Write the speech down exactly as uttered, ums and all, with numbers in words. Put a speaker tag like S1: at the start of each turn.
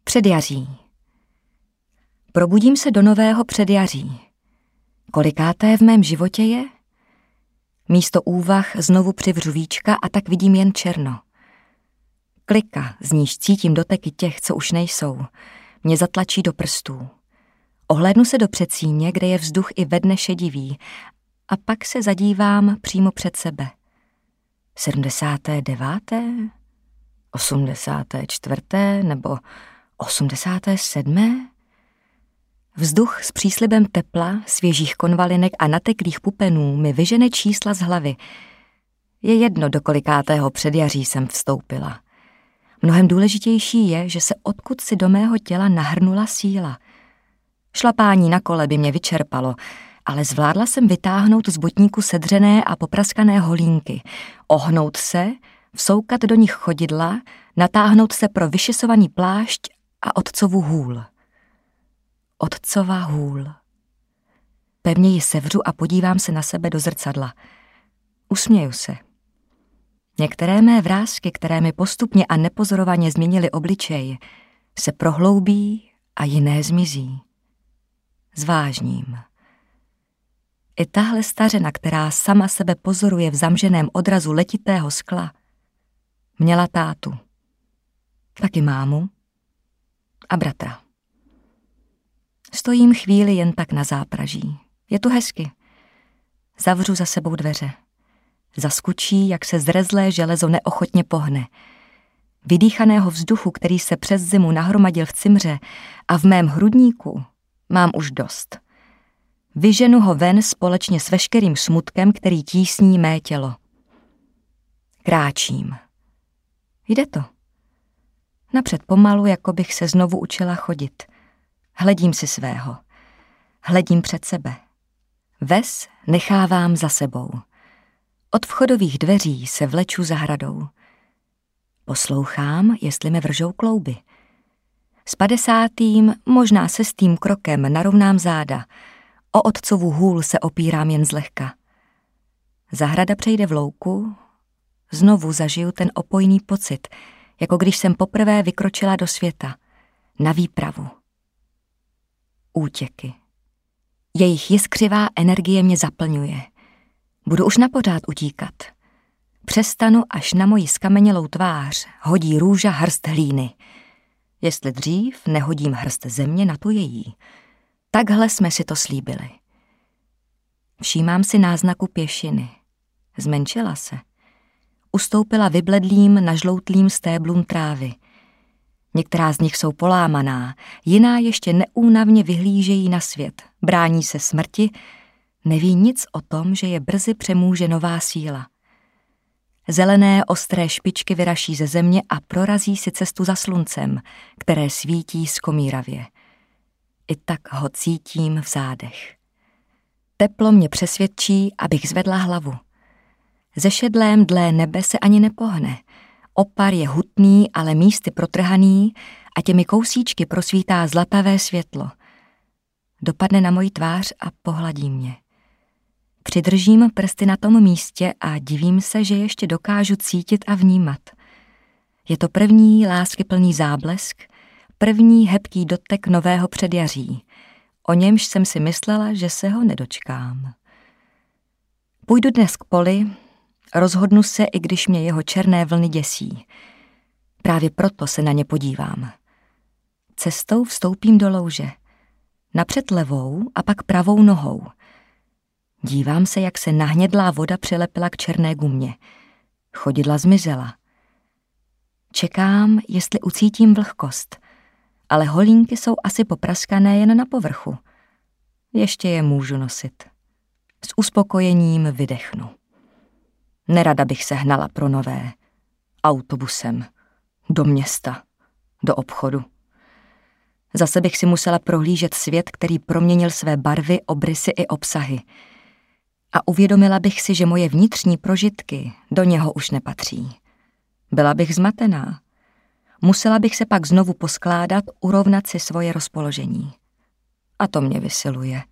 S1: Předjaří. Probudím se do nového předjaří. Kolikáté v mém životě je? Místo úvah znovu přivřu víčka a tak vidím jen černo. Klika, z níž cítím doteky těch, co už nejsou, mě zatlačí do prstů. Ohlédnu se do předsíně, kde je vzduch i ve dne šedivý, a pak se zadívám přímo před sebe. Sedmdesáté deváté? Osmdesáté čtvrté? Nebo osmdesáté sedmé? Vzduch s příslibem tepla, svěžích konvalinek a nateklých pupenů mi vyžene čísla z hlavy. Je jedno, do kolikátého předjaří jsem vstoupila. Mnohem důležitější je, že se odkud si do mého těla nahrnula síla. Šlapání na kole by mě vyčerpalo, ale zvládla jsem vytáhnout z botníku sedřené a popraskané holínky, ohnout se, vsoukat do nich chodidla, natáhnout se pro vyšesovaný plášť a otcovu hůl. Otcova hůl. Pevně ji sevřu a podívám se na sebe do zrcadla. Usměju se. Některé mé vrásky, které mi postupně a nepozorovaně změnily obličej, se prohloubí a jiné zmizí. Zvážním. I tahle stařena, která sama sebe pozoruje v zamženém odrazu letitého skla, měla tátu, taky mámu a bratra. Stojím chvíli jen tak na zápraží. Je tu hezky. Zavřu za sebou dveře. Zaskučí, jak se zrezlé železo neochotně pohne. Vydýchaného vzduchu, který se přes zimu nahromadil v cimře a v mém hrudníku, mám už dost. Vyženu ho ven společně s veškerým smutkem, který tísní mé tělo. Kráčím. Jde to. Napřed pomalu, jako bych se znovu učila chodit. Hledím si svého. Hledím před sebe. Ves nechávám za sebou. Od vchodových dveří se vleču zahradou. Poslouchám, jestli me vržou klouby. S padesátým, možná sestým krokem narovnám záda. O otcovu hůl se opírám jen zlehka. Zahrada přejde v louku, znovu zažiju ten opojný pocit, jako když jsem poprvé vykročila do světa, na výpravu. Útěky. Jejich jiskřivá energie mě zaplňuje. Budu už napořád utíkat. Přestanu, až na moji skamenělou tvář hodí růža hrst hlíny. Jestli dřív nehodím hrst země na tu její. Takhle jsme si to slíbili. Všímám si náznaku pěšiny. Zmenšila se. Ustoupila vybledlým, nažloutlým stéblům trávy. Některá z nich jsou polámaná, jiná ještě neúnavně vyhlížejí na svět, brání se smrti, neví nic o tom, že je brzy přemůže nová síla. Zelené ostré špičky vyraší ze země a prorazí si cestu za sluncem, které svítí skomíravě. I tak ho cítím v zádech. Teplo mě přesvědčí, abych zvedla hlavu. Ze šedlém dlé nebe se ani nepohne. Opar je hutný, ale místy protrhaný a těmi kousíčky prosvítá zlatavé světlo. Dopadne na moji tvář a pohladí mě. Přidržím prsty na tom místě a divím se, že ještě dokážu cítit a vnímat. Je to první láskyplný záblesk, první hebký dotek nového předjaří. O němž jsem si myslela, že se ho nedočkám. Půjdu dnes k poli, rozhodnu se, i když mě jeho černé vlny děsí. Právě proto se na ně podívám. Cestou vstoupím do louže. Napřed levou a pak pravou nohou. Dívám se, jak se nahnědlá voda přilepila k černé gumě. Chodidla zmizela. Čekám, jestli ucítím vlhkost, ale holínky jsou asi popraskané jen na povrchu. Ještě je můžu nosit. S uspokojením vydechnu. Nerada bych se hnala pro nové. Autobusem. Do města. Do obchodu. Zase bych si musela prohlížet svět, který proměnil své barvy, obrysy i obsahy. A uvědomila bych si, že moje vnitřní prožitky do něho už nepatří. Byla bych zmatená. Musela bych se pak znovu poskládat, urovnat si svoje rozpoložení. A to mě vysiluje.